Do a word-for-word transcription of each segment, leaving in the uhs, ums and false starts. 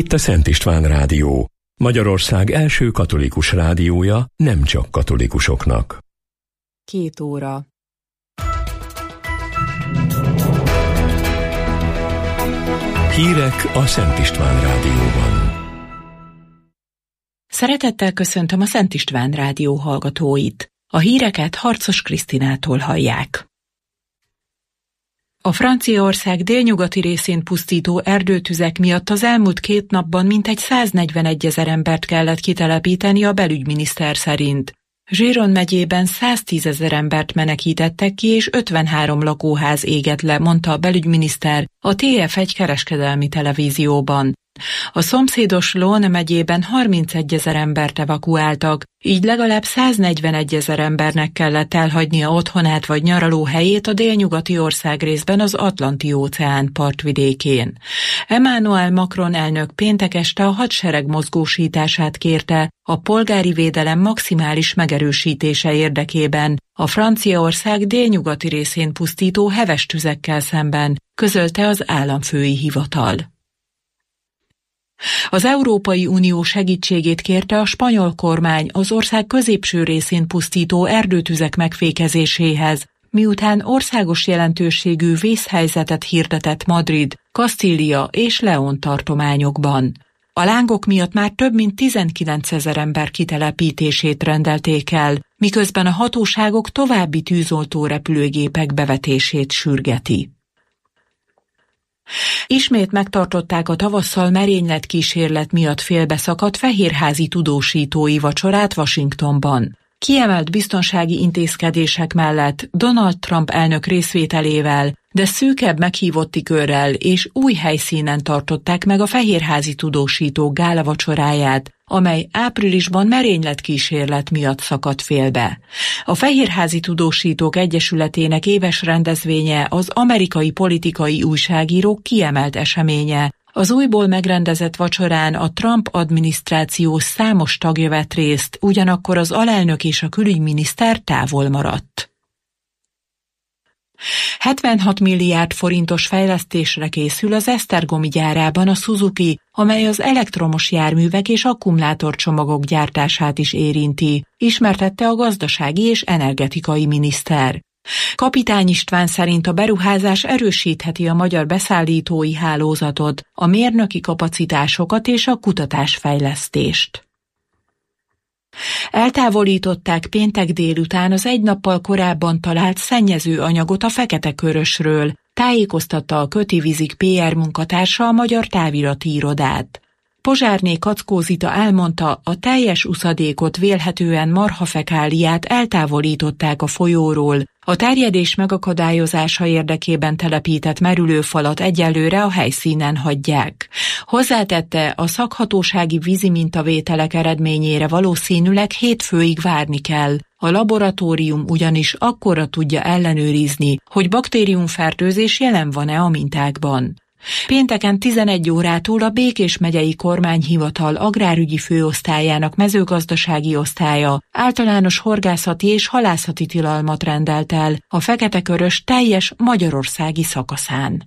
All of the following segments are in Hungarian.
Itt a Szent István Rádió, Magyarország első katolikus rádiója nem csak katolikusoknak. Két óra. Hírek a Szent István Rádióban. Szeretettel köszöntöm a Szent István Rádió hallgatóit. A híreket Harcos Krisztinától hallják. A Franciaország délnyugati részén pusztító erdőtüzek miatt az elmúlt két napban mintegy száznegyvenegy-ezer embert kellett kitelepíteni a belügyminiszter szerint. Gironde megyében száztízezer embert menekítettek ki, és ötvenhárom lakóház égett le, mondta a belügyminiszter a té ef egy kereskedelmi televízióban. A szomszédos Lón megyében harmincegyezer embert evakuáltak, így legalább száznegyvenegyezer embernek kellett elhagynia otthonát vagy nyaralóhelyét a délnyugati országrészben az Atlanti-óceán partvidékén. Emmanuel Macron elnök péntek este a hadsereg mozgósítását kérte a polgári védelem maximális megerősítése érdekében a Franciaország délnyugati részén pusztító heves tüzekkel szemben, közölte az államfői hivatal. Az Európai Unió segítségét kérte a spanyol kormány az ország középső részén pusztító erdőtüzek megfékezéséhez, miután országos jelentőségű vészhelyzetet hirdetett Madrid, Kastília és León tartományokban. A lángok miatt már több mint tizenkilencezer ember kitelepítését rendelték el, miközben a hatóságok további tűzoltó repülőgépek bevetését sürgeti. Ismét megtartották a tavasszal merényletkísérlet miatt félbeszakadt fehérházi tudósítói vacsorát Washingtonban. Kiemelt biztonsági intézkedések mellett Donald Trump elnök részvételével, de szűkebb meghívotti körrel és új helyszínen tartották meg a fehérházi tudósítók gálavacsoráját, amely áprilisban merényletkísérlet miatt szakadt félbe. A Fehérházi Tudósítók Egyesületének éves rendezvénye az amerikai politikai újságírók kiemelt eseménye. Az újból megrendezett vacsorán a Trump adminisztráció számos tagja vett részt, ugyanakkor az alelnök és a külügyminiszter távol maradt. hetvenhat milliárd forintos fejlesztésre készül az esztergomi gyárában a Suzuki, amely az elektromos járművek és akkumulátorcsomagok gyártását is érinti, ismertette a gazdasági és energetikai miniszter. Kapitány István szerint a beruházás erősítheti a magyar beszállítói hálózatot, a mérnöki kapacitásokat és a kutatásfejlesztést. Eltávolították péntek délután az egy nappal korábban talált szennyező anyagot a Fekete-Körösről, tájékoztatta a Kötivizik pé er munkatársa a Magyar Távirati Irodát. Pozsárné Kackó Zita elmondta, a teljes uszadékot, vélhetően marhafekáliát eltávolították a folyóról, a terjedés megakadályozása érdekében telepített merülőfalat egyelőre a helyszínen hagyják. Hozzátette, a szakhatósági vízimintavételek eredményére valószínűleg hétfőig várni kell, a laboratórium ugyanis akkorra tudja ellenőrizni, hogy baktériumfertőzés jelen van-e a mintákban. Pénteken tizenegy órától a Békés megyei kormányhivatal agrárügyi főosztályának mezőgazdasági osztálya általános horgászati és halászati tilalmat rendelt el a Fekete-Körös teljes magyarországi szakaszán.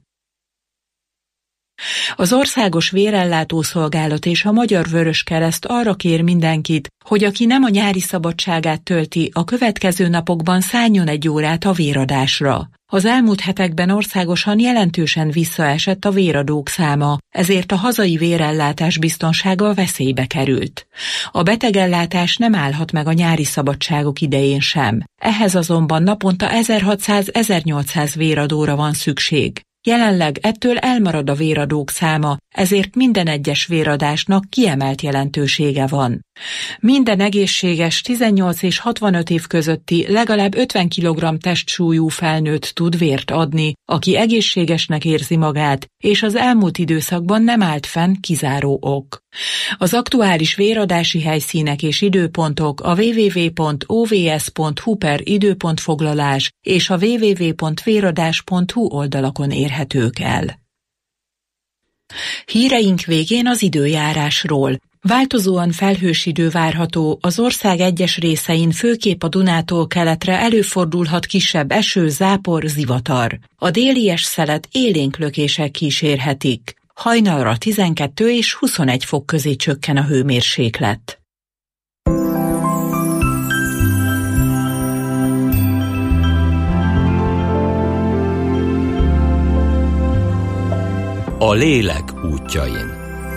Az Országos Vérellátó Szolgálat és a Magyar Vöröskereszt arra kér mindenkit, hogy aki nem a nyári szabadságát tölti, a következő napokban szálljon egy órát a véradásra. Az elmúlt hetekben országosan jelentősen visszaesett a véradók száma, ezért a hazai vérellátás biztonsága veszélybe került. A betegellátás nem állhat meg a nyári szabadságok idején sem. Ehhez azonban naponta ezerhatszáz-ezernyolcszáz véradóra van szükség. Jelenleg ettől elmarad a véradók száma, ezért minden egyes véradásnak kiemelt jelentősége van. Minden egészséges tizennyolc és hatvanöt év közötti legalább ötven kilogramm testsúlyú felnőtt tud vért adni, aki egészségesnek érzi magát, és az elmúlt időszakban nem állt fenn kizáró ok. Az aktuális véradási helyszínek és időpontok a double-u double-u double-u pont o v s pont h u per időpontfoglalás és a double-u double-u double-u pont véradás pont h u oldalakon érhetők el. Híreink végén az időjárásról. Változóan felhős idő várható, az ország egyes részein főképp a Dunától keletre előfordulhat kisebb eső, zápor, zivatar. A délies szelet élénk lökések kísérhetik. hajnalra tizenkettő és huszonegy fok közé csökken a hőmérséklet. A lélek útjain.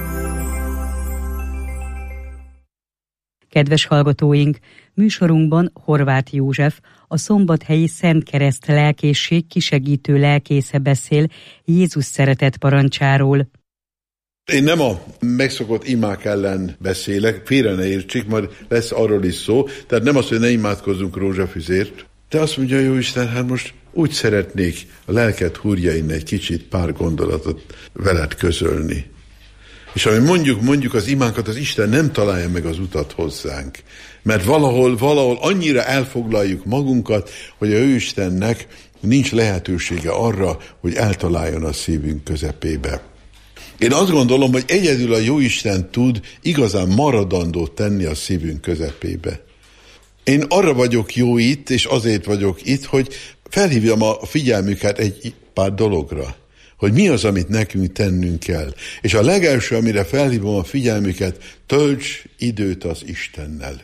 Kedves hallgatóink, műsorunkban Horváth József, a Szombathelyi Szent Kereszt Lelkészség kisegítő lelkésze beszél Jézus szeretet parancsáról. Én nem a megszokott imák ellen beszélek, félre ne értsék, majd lesz arról is szó, tehát nem az, hogy ne imádkozzunk rózsafüzért, de azt mondja Jóisten, hát most úgy szeretnék a lelked húrjain egy kicsit pár gondolatot veled közölni. És ami mondjuk, mondjuk az imánkat, az Isten nem találja meg az utat hozzánk. Mert valahol, valahol annyira elfoglaljuk magunkat, hogy a Istennek nincs lehetősége arra, hogy eltaláljon a szívünk közepébe. Én azt gondolom, hogy egyedül a Jóisten tud igazán maradandót tenni a szívünk közepébe. Én arra vagyok jó itt, és azért vagyok itt, hogy felhívjam a figyelmüket egy pár dologra, hogy mi az, amit nekünk tennünk kell. És a legelső, amire felhívom a figyelmüket, tölts időt az Istennel.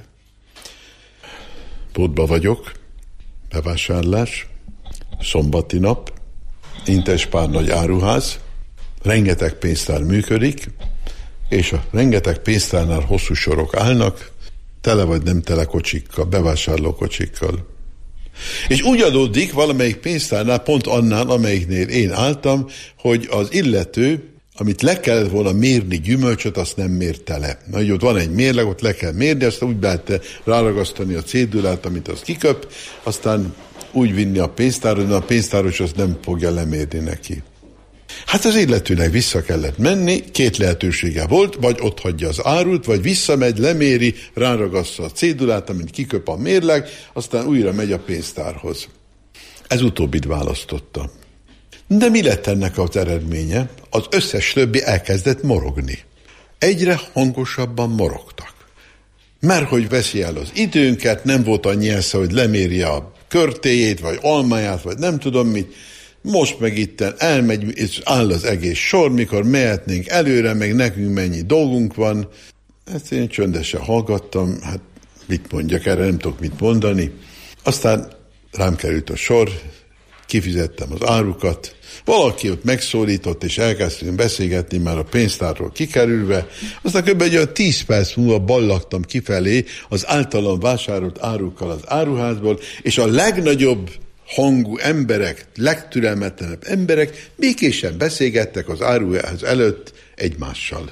Boltba vagyok, bevásárlás, szombati nap, Intespár nagy áruház, rengeteg pénztár működik, és a rengeteg pénztárnál hosszú sorok állnak, tele vagy nem tele kocsikkal, bevásárlókocsikkal. És úgy adódik valamelyik pénztárnál, pont annál, amelyiknél én álltam, hogy az illető, amit le kellett volna mérni gyümölcsöt, azt nem mérte le. Na, hogy ott van egy mérleg, ott le kell mérni, aztán úgy lehet ráragasztani a cédulát, amit az kiköp, aztán úgy vinni a pénztáros, de a pénztáros azt nem fogja lemérni neki. Hát az illetőnek vissza kellett menni, két lehetősége volt, vagy ott hagyja az árut, vagy visszamegy, leméri, ráragassza a cédulát, amint kiköp a mérleg, aztán újra megy a pénztárhoz. Ez utóbbit választotta. De mi lett ennek az eredménye? Az összes többi elkezdett morogni. Egyre hangosabban morogtak. Mert hogy veszi el az időnket, nem volt annyi esze, hogy lemérje a körtéjét, vagy almáját, vagy nem tudom mit. Most meg itten elmegy, és áll az egész sor, mikor mehetnénk előre, meg nekünk mennyi dolgunk van. Ezt én csöndesen hallgattam, hát mit mondjak erre, nem tudok mit mondani. Aztán rám került a sor, kifizettem az árukat, valaki ott megszólított, és elkezdtünk beszélgetni már a pénztárról kikerülve, aztán kb. Egy olyan tíz perc múlva ballagtam kifelé az általam vásárolt árukkal az áruházból, és a legnagyobb hangú emberek, legtürelmetlenebb emberek békésen beszélgettek az áruház előtt egymással.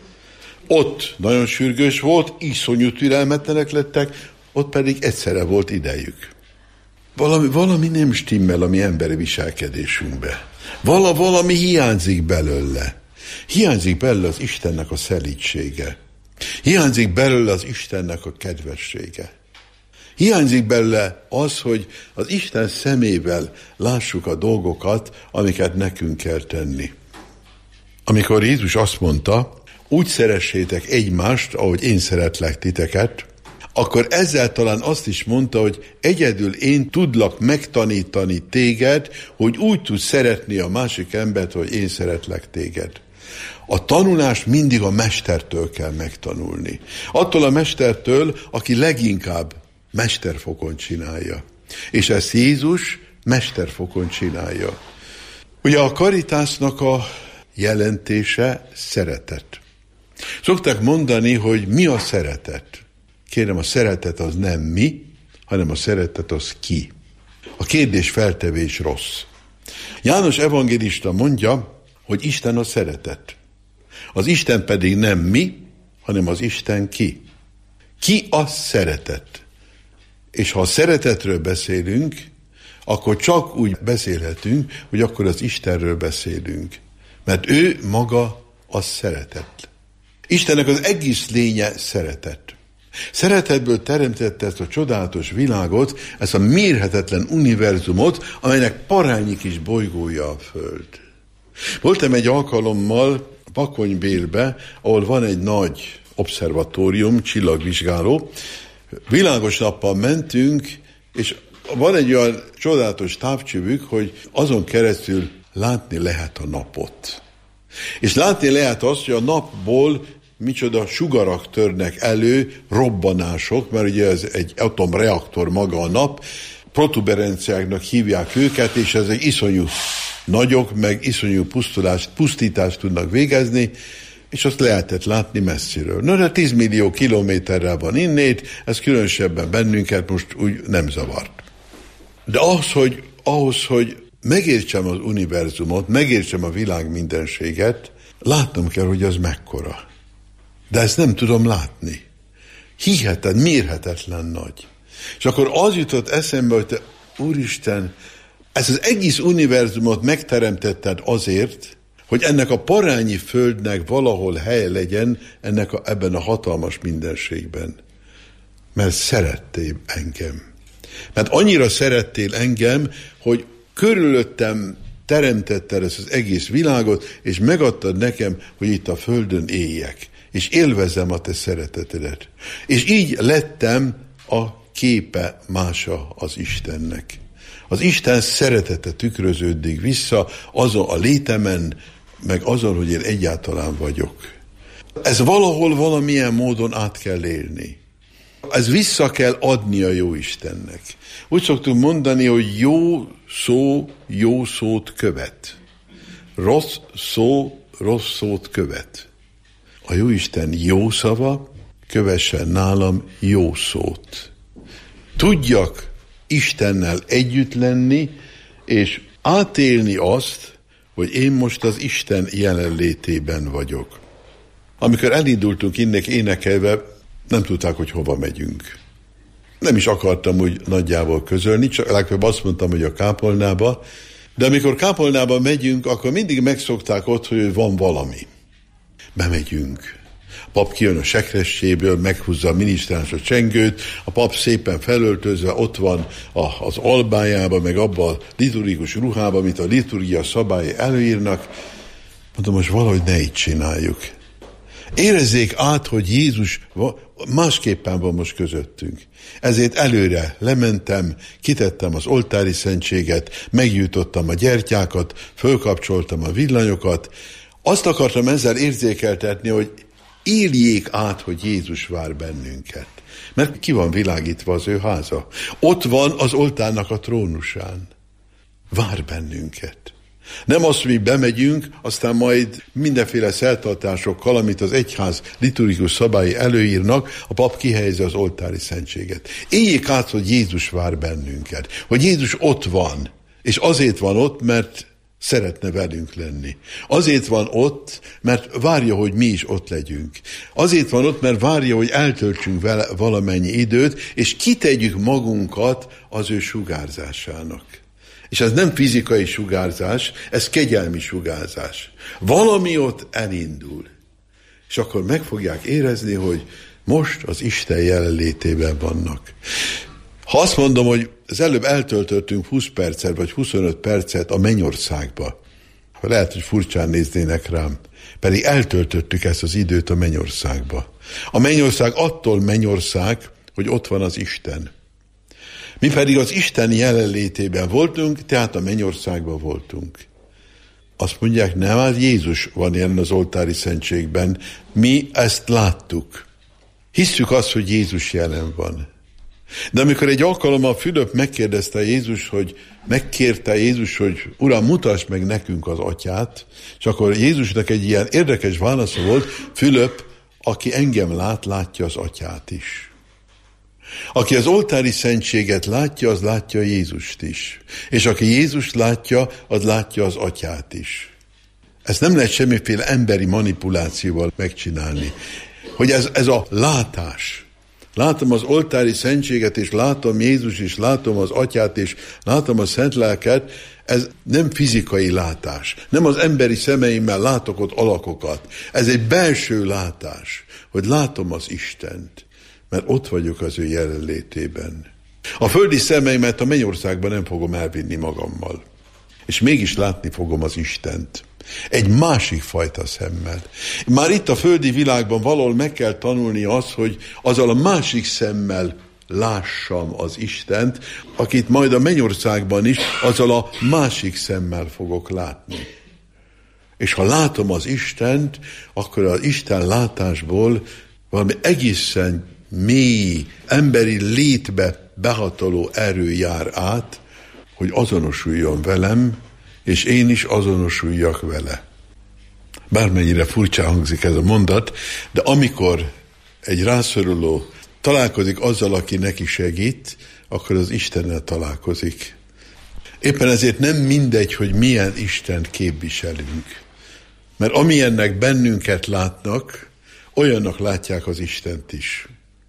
Ott nagyon sürgős volt, iszonyú türelmetlenek lettek, ott pedig egyszerre volt idejük. Valami, valami nem stimmel a mi emberi viselkedésünkbe. Vala, valami hiányzik belőle. Hiányzik belőle az Istennek a szelídsége. Hiányzik belőle az Istennek a kedvessége. Hiányzik belőle az, hogy az Isten szemével lássuk a dolgokat, amiket nekünk kell tenni. Amikor Jézus azt mondta, úgy szeressétek egymást, ahogy én szeretlek titeket, akkor ezzel talán azt is mondta, hogy egyedül én tudlak megtanítani téged, hogy úgy tudsz szeretni a másik embert, hogy én szeretlek téged. A tanulást mindig a mestertől kell megtanulni. Attól a mestertől, aki leginkább mesterfokon csinálja. És ezt Jézus mesterfokon csinálja. Ugye a karitásnak a jelentése szeretet. Szokták mondani, hogy mi a szeretet? Kérem, a szeretet az nem mi, hanem a szeretet az ki. A kérdés feltevés rossz. János evangélista mondja, hogy Isten a szeretet. Az Isten pedig nem mi, hanem az Isten ki. Ki a szeretet? És ha a szeretetről beszélünk, akkor csak úgy beszélhetünk, hogy akkor az Istenről beszélünk. Mert ő maga a szeretet. Istennek az egész lénye szeretet. Szeretetből teremtette ezt a csodálatos világot, ezt a mérhetetlen univerzumot, amelynek parányi kis bolygója a Föld. Voltam egy alkalommal Bakonybélbe, ahol van egy nagy obszervatórium, csillagvizsgáló. Világos nappal mentünk, és van egy olyan csodálatos távcsövük, hogy azon keresztül látni lehet a napot. És látni lehet azt, hogy a napból micsoda sugarak törnek elő, robbanások, mert ugye ez egy atomreaktor maga a nap, protuberenciáknak hívják őket, és ezek iszonyú nagyok, meg iszonyú pusztulást, pusztítást tudnak végezni, és azt lehetett látni messziről. Na, de tíz millió kilométerrel van innét, ez különösebben bennünket most úgy nem zavart. De ahhoz, hogy, ahhoz, hogy megértsem az univerzumot, megértsem a világ mindenséget, látnom kell, hogy az mekkora. De ezt nem tudom látni. Hihetetlen, mérhetetlen nagy. És akkor az jutott eszembe, hogy te, Úristen, ezt az egész univerzumot megteremtetted azért, hogy ennek a parányi földnek valahol hely legyen ennek a, ebben a hatalmas mindenségben. Mert szerettél engem. Mert annyira szerettél engem, hogy körülöttem teremtetted ezt az egész világot, és megadtad nekem, hogy itt a földön éljek. És élvezem a te szeretetedet. És így lettem a képe mása az Istennek. Az Isten szeretete tükröződik vissza azon a létemen, meg azon, hogy én egyáltalán vagyok. Ez valahol valamilyen módon át kell élni. Ez vissza kell adni a jó Istennek. Úgy szoktunk mondani, hogy jó szó jó szót követ. Rossz szó rossz szót követ. A jó Isten jó szava kövessen nálam jó szót. Tudjak Istennel együtt lenni, és átélni azt, hogy én most az Isten jelenlétében vagyok. Amikor elindultunk innen énekelve, nem tudták, hogy hova megyünk. Nem is akartam úgy nagyjából közölni, csak legfeljebb azt mondtam, hogy a kápolnába, de amikor kápolnába megyünk, akkor mindig megszokták ott, hogy van valami. Bemegyünk. A pap kijön a sekrestjéből, meghúzza a minisztráns a csengőt, a pap szépen felöltözve ott van a, az albájában, meg abban a liturgikus ruhában, amit a liturgia szabályi előírnak. Mondom, most valahogy ne így csináljuk. Érezzék át, hogy Jézus másképpen van most közöttünk. Ezért előre lementem, kitettem az oltári szentséget, meggyújtottam a gyertyákat, fölkapcsoltam a villanyokat. Azt akartam ezzel érzékeltetni, hogy éljék át, hogy Jézus vár bennünket. Mert ki van világítva az ő háza? Ott van az oltárnak a trónusán. Vár bennünket. Nem az, hogy mi bemegyünk, aztán majd mindenféle szertartásokkal, amit az egyház liturgikus szabályi előírnak, a pap kihelyezi az oltári szentséget. Éljék át, hogy Jézus vár bennünket. Hogy Jézus ott van. És azért van ott, mert szeretne velünk lenni. Azért van ott, mert várja, hogy mi is ott legyünk. Azért van ott, mert várja, hogy eltöltsünk vele valamennyi időt, és kitegyük magunkat az ő sugárzásának. És ez nem fizikai sugárzás, ez kegyelmi sugárzás. Valami ott elindul. És akkor meg fogják érezni, hogy most az Isten jelenlétében vannak. Ha azt mondom, hogy az előbb eltöltöttünk húsz percet, vagy huszonöt percet a mennyországba, lehet, hogy furcsán néznének rám, pedig eltöltöttük ezt az időt a mennyországba. A mennyország attól mennyország, hogy ott van az Isten. Mi pedig az Isten jelenlétében voltunk, tehát a mennyországban voltunk. Azt mondják, nem, hát Jézus van jelen az oltári szentségben. Mi ezt láttuk. Hisszük azt, hogy Jézus jelen van. De amikor egy alkalommal Fülöp megkérdezte Jézus, hogy megkérte Jézus, hogy Uram, mutasd meg nekünk az atyát, és akkor Jézusnak egy ilyen érdekes válasza volt, Fülöp, aki engem lát, látja az atyát is. Aki az oltári szentséget látja, az látja Jézust is. És aki Jézust látja, az látja az atyát is. Ezt nem lehet semmiféle emberi manipulációval megcsinálni. Hogy ez, ez a látás. Látom az oltári szentséget, és látom Jézus, és látom az atyát, és látom a szent lelket, ez nem fizikai látás. Nem az emberi szemeimmel látok ott alakokat. Ez egy belső látás, hogy látom az Istent, mert ott vagyok az ő jelenlétében. A földi szemeimet a mennyországban nem fogom elvinni magammal. És mégis látni fogom az Istent. Egy másik fajta szemmel. Már itt a földi világban valahol meg kell tanulni azt, hogy azzal a másik szemmel lássam az Istent, akit majd a mennyországban is azzal a másik szemmel fogok látni. És ha látom az Istent, akkor az Isten látásból valami egészen mély, emberi létbe behatoló erő jár át, hogy azonosuljon velem, és én is azonosuljak vele. Bármennyire furcsán hangzik ez a mondat, de amikor egy rászoruló találkozik azzal, aki neki segít, akkor az Istennel találkozik. Éppen ezért nem mindegy, hogy milyen Istent képviselünk. Mert amilyennek bennünket látnak, olyannak látják az Istent is.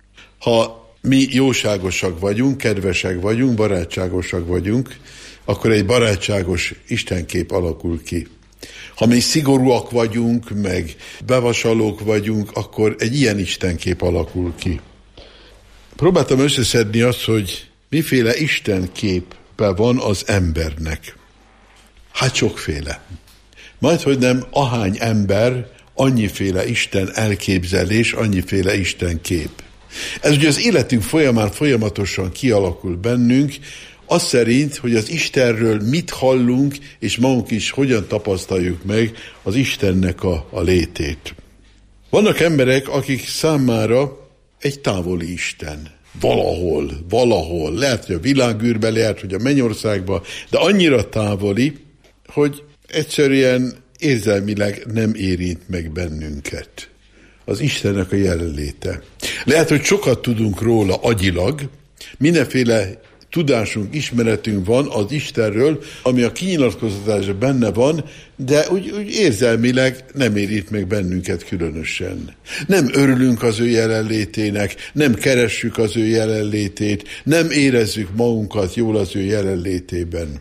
Ha mi jóságosak vagyunk, kedvesek vagyunk, barátságosak vagyunk, akkor egy barátságos Istenkép alakul ki. Ha mi szigorúak vagyunk, meg bevasalók vagyunk, akkor egy ilyen Istenkép alakul ki. Próbáltam összeszedni azt, hogy miféle Istenképe van az embernek. Hát sokféle. Majdhogy nem ahány ember, annyiféle Isten elképzelés, annyiféle Isten kép. Ez ugye az életünk folyamán folyamatosan kialakul bennünk, az szerint, hogy az Istenről mit hallunk, és magunk is hogyan tapasztaljuk meg az Istennek a, a létét. Vannak emberek, akik számára egy távoli Isten. Valahol, valahol. Lehet, hogy a világűrben, lehet, hogy a mennyországban, de annyira távoli, hogy egyszerűen érzelmileg nem érint meg bennünket. Az Istennek a jelenléte. Lehet, hogy sokat tudunk róla agyilag, mindenféle tudásunk, ismeretünk van az Istenről, ami a kinyilatkoztatásban benne van, de úgy, úgy érzelmileg nem érít meg bennünket különösen. Nem örülünk az ő jelenlétének, nem keressük az ő jelenlétét, nem érezzük magunkat jól az ő jelenlétében.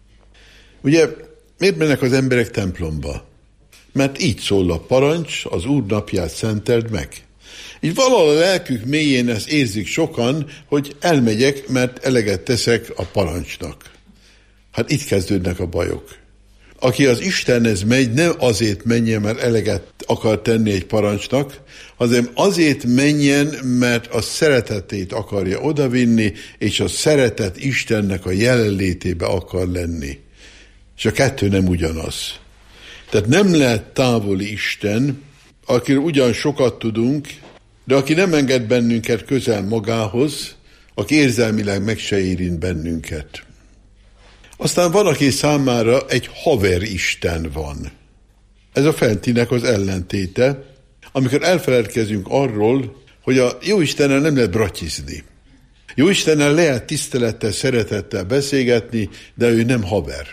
Ugye, miért mennek az emberek templomba? Mert így szól a parancs, az Úr napját szenteld meg. Így valahol a lelkük mélyén ezt érzik sokan, hogy elmegyek, mert eleget teszek a parancsnak. Hát itt kezdődnek a bajok. Aki az Istenhez megy, nem azért menjen, mert eleget akar tenni egy parancsnak, hanem azért menjen, mert a szeretetét akarja odavinni, és a szeretet Istennek a jelenlétébe akar lenni. És a kettő nem ugyanaz. Tehát nem lehet távoli Isten, akiről ugyan sokat tudunk, de aki nem enged bennünket közel magához, aki érzelmileg meg se érint bennünket. Aztán van, aki számára egy haveristen van. Ez a fentinek az ellentéte, amikor elfeledkezünk arról, hogy a Jóistennel nem lehet bratyizni. Jóistennel lehet tisztelettel, szeretettel beszélgetni, de ő nem haver.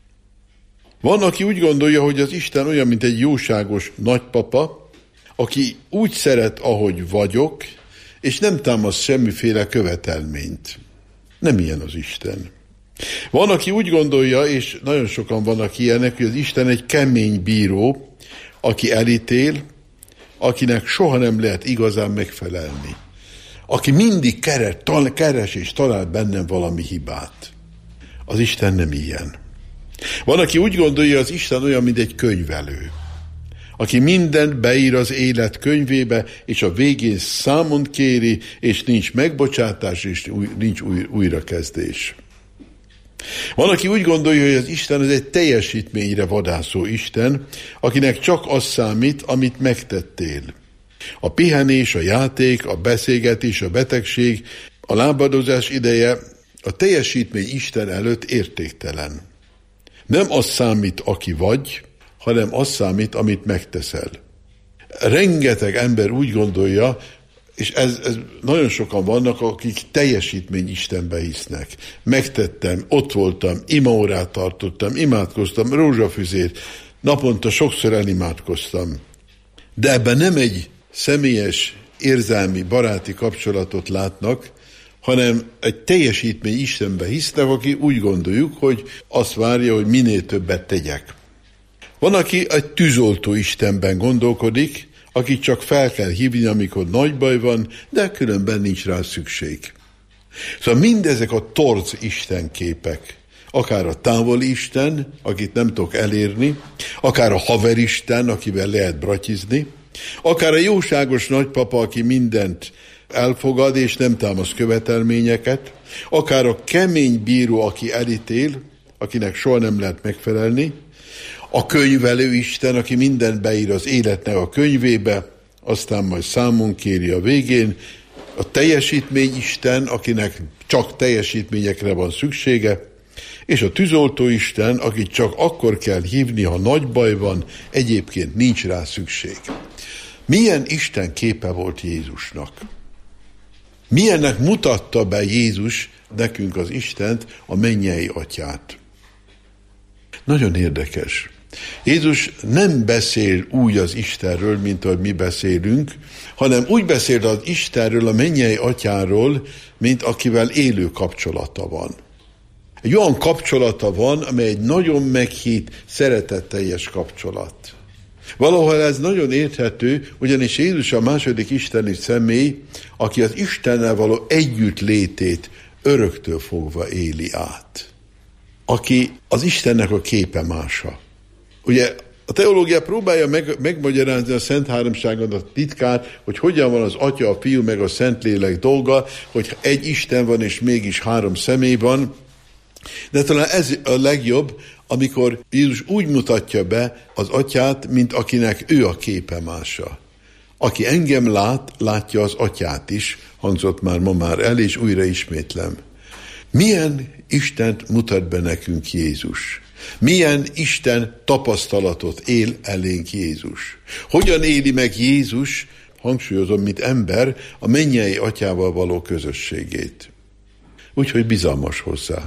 Van, aki úgy gondolja, hogy az Isten olyan, mint egy jóságos nagypapa, aki úgy szeret, ahogy vagyok, és nem támaszt semmiféle követelményt. Nem ilyen az Isten. Van, aki úgy gondolja, és nagyon sokan vannak ilyenek, hogy az Isten egy kemény bíró, aki elítél, akinek soha nem lehet igazán megfelelni. Aki mindig keres, tal, keres és talál bennem valami hibát. Az Isten nem ilyen. Van, aki úgy gondolja, az Isten olyan, mint egy könyvelő, aki mindent beír az élet könyvébe, és a végén számon kéri, és nincs megbocsátás, és új, nincs új, újrakezdés. Van, aki úgy gondolja, hogy az Isten az egy teljesítményre vadászó Isten, akinek csak az számít, amit megtettél. A pihenés, a játék, a beszélgetés, a betegség, a lábadozás ideje, a teljesítmény Isten előtt értéktelen. Nem az számít, aki vagy, hanem az számít, amit megteszel. Rengeteg ember úgy gondolja, és ez, ez nagyon sokan vannak, akik teljesítmény Istenbe hisznek. Megtettem, ott voltam, imaórát tartottam, imádkoztam, rózsafüzét, naponta sokszor elimádkoztam. De ebben nem egy személyes, érzelmi, baráti kapcsolatot látnak, hanem egy teljesítmény Istenbe hisznek, aki úgy gondoljuk, hogy azt várja, hogy minél többet tegyek. Van, aki egy tűzoltó Istenben gondolkodik, akit csak fel kell hívni, amikor nagy baj van, de különben nincs rá szükség. Szóval mindezek a torz istenképek, akár a távoli Isten, akit nem tudok elérni, akár a haveristen, akivel lehet bratyizni, akár a jóságos nagypapa, aki mindent elfogad és nem támaszt követelményeket, akár a kemény bíró, aki elítél, akinek soha nem lehet megfelelni, A könyvelő Isten, aki mindent beír az életnek a könyvébe, aztán majd számon kéri a végén. A teljesítmény Isten, akinek csak teljesítményekre van szüksége, és a tűzoltó Isten, akit csak akkor kell hívni, ha nagy baj van, egyébként nincs rá szükség. Milyen Isten képe volt Jézusnak? Milyennek mutatta be Jézus nekünk az Istent, a mennyei atyát? Nagyon érdekes. Jézus nem beszél úgy az Istenről, mint ahogy mi beszélünk, hanem úgy beszél az Istenről, a mennyei atyáról, mint akivel élő kapcsolata van. Egy olyan kapcsolata van, amely egy nagyon meghitt, szeretetteljes kapcsolat. Valahol ez nagyon érthető, ugyanis Jézus a második isteni személy, aki az Istennel való együttlétét öröktől fogva éli át. Aki az Istennek a képe mása. Ugye a teológia próbálja meg, megmagyarázni a Szent Háromságon a titkát, hogy hogyan van az Atya, a Fiú meg a Szentlélek dolga, hogy egy Isten van és mégis három személy van. De talán ez a legjobb, amikor Jézus úgy mutatja be az Atyát, mint akinek ő a képe mása. Aki engem lát, látja az Atyát is, hangzott már ma már el, és újra ismétlem. Milyen Istent mutat be nekünk Jézus? Milyen Isten tapasztalatot él elénk Jézus? Hogyan éli meg Jézus, hangsúlyozom, mint ember, a mennyei atyával való közösségét? Úgyhogy bizalmas hozzá.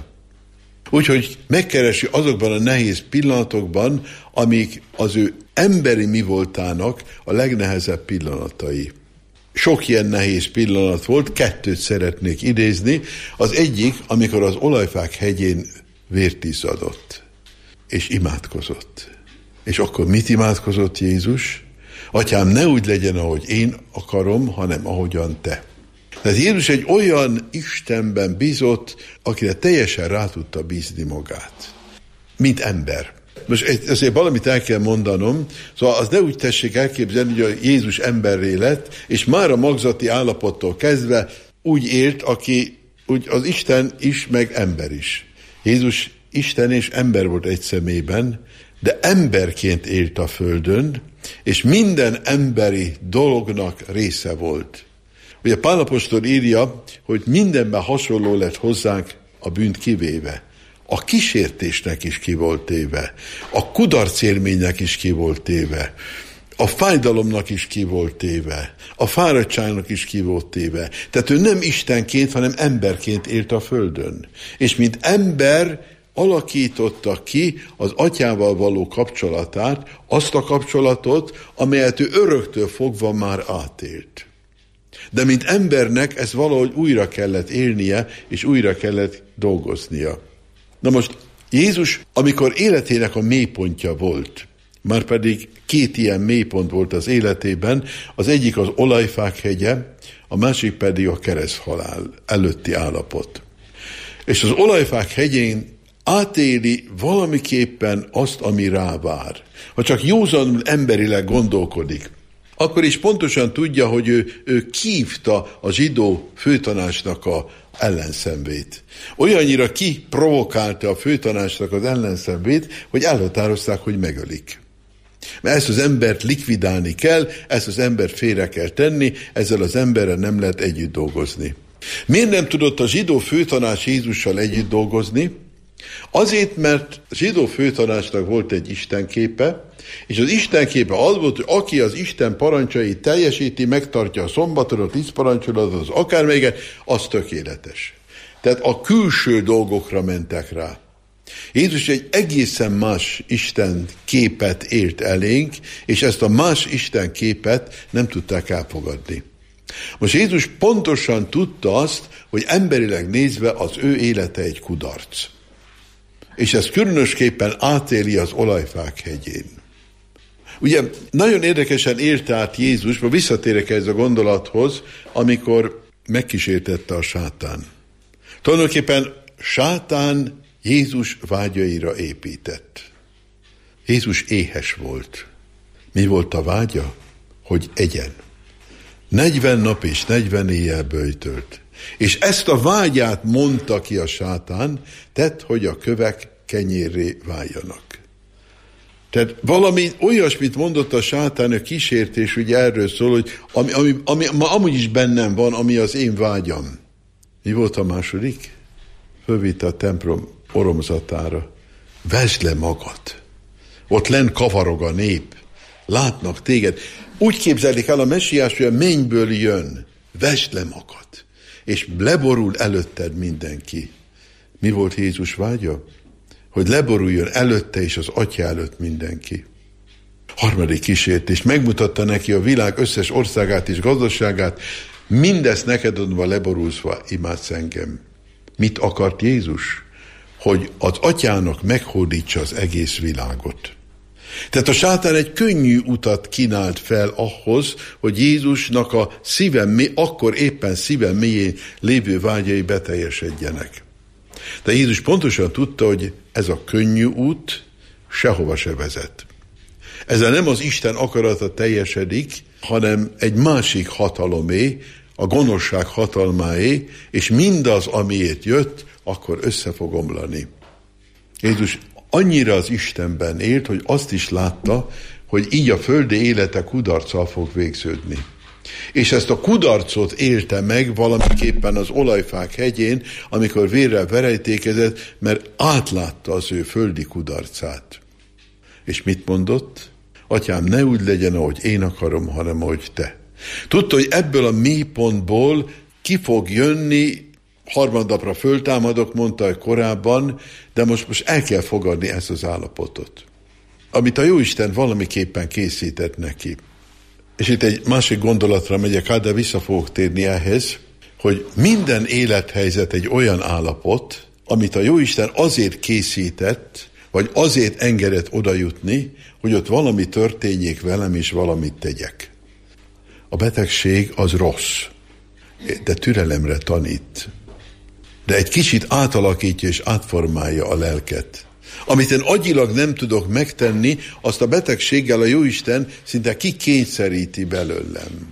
Úgyhogy megkeresi azokban a nehéz pillanatokban, amik az ő emberi mi voltának a legnehezebb pillanatai. Sok ilyen nehéz pillanat volt, kettőt szeretnék idézni. Az egyik, amikor az olajfák hegyén vért izzadott, és imádkozott. És akkor mit imádkozott Jézus? Atyám, ne úgy legyen, ahogy én akarom, hanem ahogyan te. Tehát Jézus egy olyan Istenben bízott, akire teljesen rá tudta bízni magát, mint ember. Most ezért valamit el kell mondanom, szóval az ne úgy tessék elképzelni, hogy a Jézus emberré lett, és már a magzati állapottól kezdve úgy élt, aki úgy az Isten is, meg ember is. Jézus Isten és ember volt egy személyben, de emberként élt a földön, és minden emberi dolognak része volt. Ugye Pál apostol írja, hogy mindenben hasonló lett hozzánk, a bűnt kivéve. A kísértésnek is ki volt téve, a kudarcélménynek is ki volt téve, a fájdalomnak is ki volt téve, a fáradtságnak is ki volt téve. Tehát ő nem Istenként, hanem emberként élt a földön. És mint ember alakította ki az atyával való kapcsolatát, azt a kapcsolatot, amelyet ő öröktől fogva már átélt. De mint embernek ez valahogy újra kellett élnie, és újra kellett dolgoznia. Na most Jézus, amikor életének a mélypontja volt, már pedig két ilyen mélypont volt az életében, az egyik az olajfák hegye, a másik pedig a kereszthalál előtti állapot. És az olajfák hegyén átéli valamiképpen azt, ami rá vár. Ha csak józanul emberileg gondolkodik, akkor is pontosan tudja, hogy ő, ő kívta a zsidó főtanácsnak a ellenszenvét. Olyannyira kiprovokálta a főtanácsnak az ellenszenvét, hogy elhatározták, hogy megölik. Mert ezt az embert likvidálni kell, ezt az embert félre kell tenni, ezzel az emberrel nem lehet együtt dolgozni. Miért nem tudott a zsidó főtanács Jézussal együtt dolgozni? Azért, mert a zsidó főtanácsnak volt egy istenképe, és az istenképe az volt, hogy aki az Isten parancsait teljesíti, megtartja a szombatot, a tíz parancsolatot, az akármelyiket, az tökéletes. Tehát a külső dolgokra mentek rá. Jézus egy egészen más Isten képet élt elénk, és ezt a más Isten képet nem tudták elfogadni. Most Jézus pontosan tudta azt, hogy emberileg nézve az ő élete egy kudarc. És ezt különösképpen átéli az olajfák hegyén. Ugye nagyon érdekesen élte át Jézus, ma visszatérek ez a gondolathoz, amikor megkísértette a sátán. Tulajdonképpen sátán Jézus vágyaira épített. Jézus éhes volt. Mi volt a vágya? Hogy egyen. negyven nap és negyven éjjel böjtölt. És ezt a vágyát mondta ki a sátán, tedd, hogy a kövek kenyérré váljanak. Tehát valami olyasmit mondott a sátán, a kísértés, ugye erről szól, hogy ami, ami, ami ma amúgy is bennem van, ami az én vágyam. Mi volt a második? Fölvitte a templom oromzatára. Vesd le magad. Ott lenn kavarog a nép. Látnak téged. Úgy képzelik el a messiás, hogy a mennyből jön. Vesd le magad. És leborul előtted mindenki. Mi volt Jézus vágya? Hogy leboruljon előtte és az atya előtt mindenki. Harmadik kísértés. Megmutatta neki a világ összes országát és gazdaságát. Mindezt neked adva leborulszva imádsz engem. Mit akart Jézus? Hogy az atyának meghódítsa az egész világot. Tehát a sátán egy könnyű utat kínált fel ahhoz, hogy Jézusnak a szívem, akkor éppen szívem mélyén lévő vágyai beteljesedjenek. De Jézus pontosan tudta, hogy ez a könnyű út sehova se vezet. Ezzel nem az Isten akarata teljesedik, hanem egy másik hatalomé, a gonoszság hatalmáé, és mindaz, amiért jött, akkor össze fog omlani. Jézus annyira az Istenben élt, hogy azt is látta, hogy így a földi élete kudarccal fog végződni. És ezt a kudarcot élte meg valamiképpen az olajfák hegyén, amikor vérrel verejtékezett, mert átlátta az ő földi kudarcát. És mit mondott? Atyám, ne úgy legyen, ahogy én akarom, hanem ahogy te. Tudta, hogy ebből a mélypontból ki fog jönni, harmadnapra föltámadok, mondta korábban, de most, most el kell fogadni ezt az állapotot, amit a Jóisten valamiképpen készített neki. És itt egy másik gondolatra megyek át, de vissza fogok térni ehhez, hogy minden élethelyzet egy olyan állapot, amit a Jóisten azért készített, vagy azért engedett oda jutni, hogy ott valami történjék velem, és valamit tegyek. A betegség az rossz, de türelemre tanít. De egy kicsit átalakítja és átformálja a lelket. Amit én agyilag nem tudok megtenni, azt a betegséggel a Jóisten szinte kikényszeríti belőlem.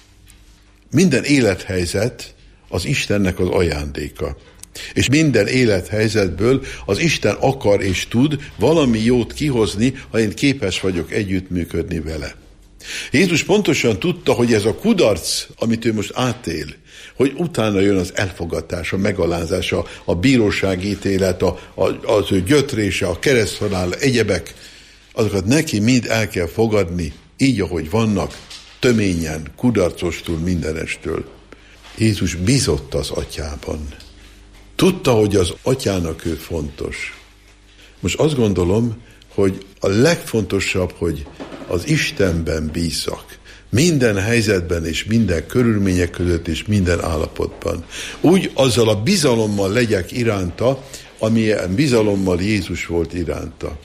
Minden élethelyzet az Istennek az ajándéka. És minden élethelyzetből az Isten akar és tud valami jót kihozni, ha én képes vagyok együttműködni vele. Jézus pontosan tudta, hogy ez a kudarc, amit ő most átél, hogy utána jön az elfogadás, a megalázása, a bíróságítélet, a, a, az ő gyötrése, a kereszthalál, egyebek, azokat neki mind el kell fogadni, így, ahogy vannak, töményen, kudarcostul, mindenestől. Jézus bízott az atyában. Tudta, hogy az atyának ő fontos. Most azt gondolom, hogy a legfontosabb, hogy az Istenben bízzak. Minden helyzetben és minden körülmények között és minden állapotban. Úgy azzal a bizalommal legyek iránta, amilyen bizalommal Jézus volt iránta.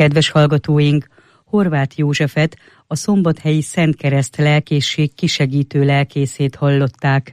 Kedves hallgatóink, Horváth Józsefet, a szombathelyi Szent Kereszt lelkészség kisegítő lelkészét hallották.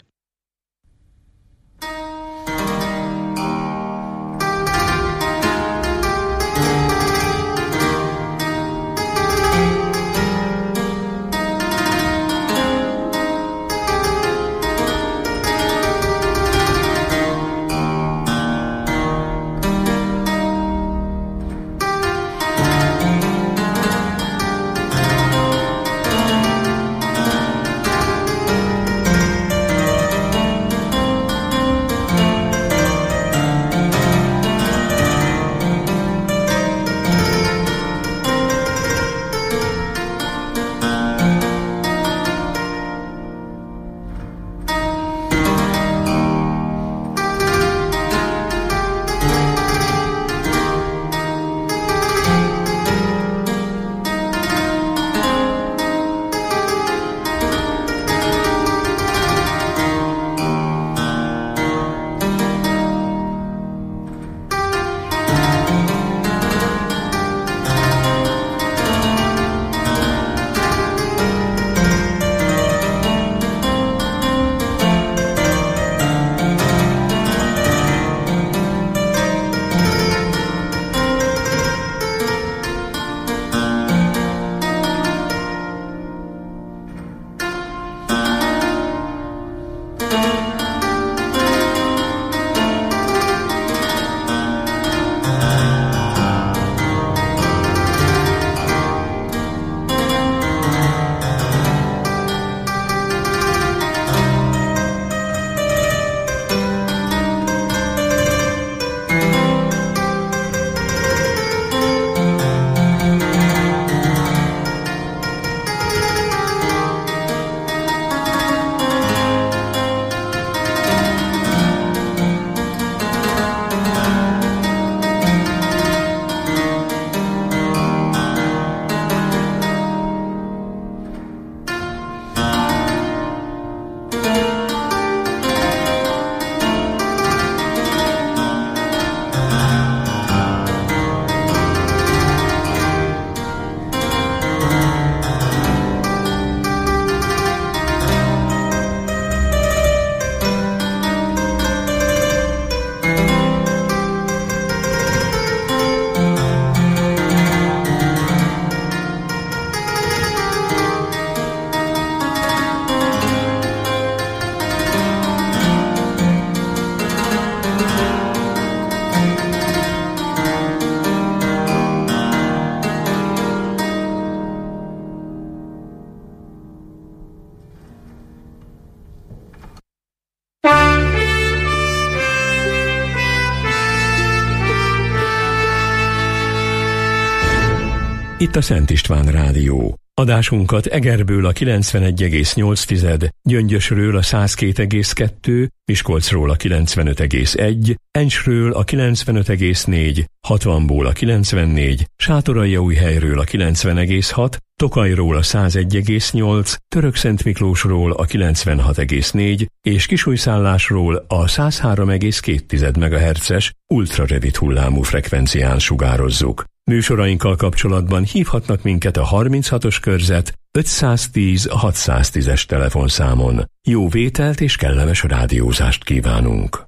Itt a Szent István Rádió. Adásunkat Egerből a kilencvenegy egész nyolc, Gyöngyösről a száz két egész kettő, Miskolcról a kilencvenöt egész egy, Encsről a kilencvenöt egész négy, hatvanból a kilencvennégy, Sátoraljaújhelyről a kilencven egész hat, Tokajról a száz egy egész nyolc, Törökszentmiklósról a kilencvenhat egész négy és Kisújszállásról a száz három egész két megahertzes ultrarövid hullámú frekvencián sugározzuk. Műsorainkkal kapcsolatban hívhatnak minket a harminchatos körzet ötszáztíz hatszáztízes telefonszámon. Jó vételt és kellemes rádiózást kívánunk!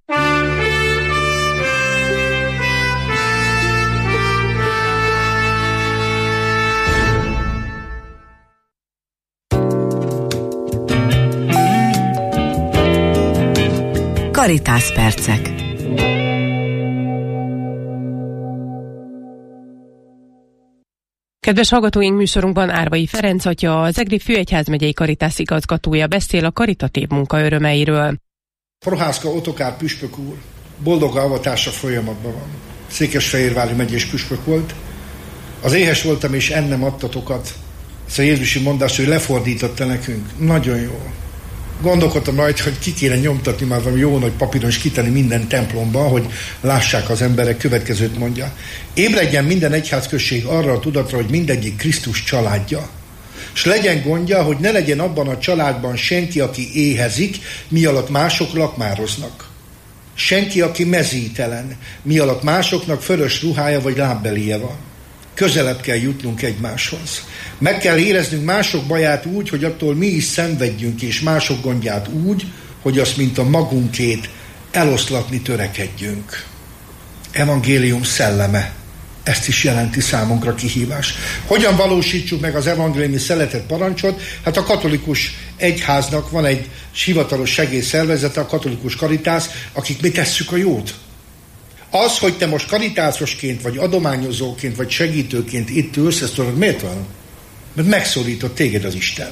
Caritas percek. Kedves hallgatóink, műsorunkban Árvai Ferenc atya, az Egri Főegyházmegyei Caritas igazgatója beszél a karitatív munka örömeiről. Prohászka Ottokár püspök úr boldog avatása folyamatban van. Székesfehérvári megyés püspök volt. Az éhes voltam és ennem adtatokat. Ez a jézusi mondás, hogy lefordította nekünk. Nagyon jó. Gondolkodtam rajta, hogy ki kéne nyomtatni már valami jó nagy papíron és kitenni minden templomba, hogy lássák az emberek, következőt mondja. Ébredjen minden egyházközség arra a tudatra, hogy mindegyik Krisztus családja. És legyen gondja, hogy ne legyen abban a családban senki, aki éhezik, mi alatt mások lakmároznak. Senki, aki mezítelen, mi alatt másoknak fölös ruhája vagy lábbelie van. közelebb kell jutnunk egymáshoz. Meg kell éreznünk mások baját úgy, hogy attól mi is szenvedjünk, és mások gondját úgy, hogy azt, mint a magunkét, eloszlatni törekedjünk. Evangélium szelleme. Ezt is jelenti számunkra kihívás. Hogyan valósítsuk meg az evangéliumi szeretet parancsot? Hát a katolikus egyháznak van egy hivatalos segélyszervezete, a katolikus karitász, akik mi tesszük a jót. Az, hogy te most karitászosként, vagy adományozóként, vagy segítőként itt ülsz, ezt tudod, miért van? Mert megszólított téged az Isten.